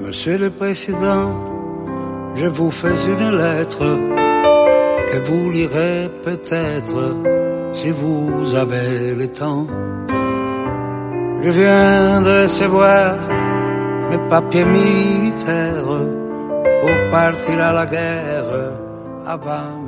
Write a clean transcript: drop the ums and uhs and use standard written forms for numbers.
Monsieur le Président, je vous fais une lettre que vous lirez peut-être si vous avez le temps. Je viens de recevoir mes papiers militaires pour partir à la guerre avant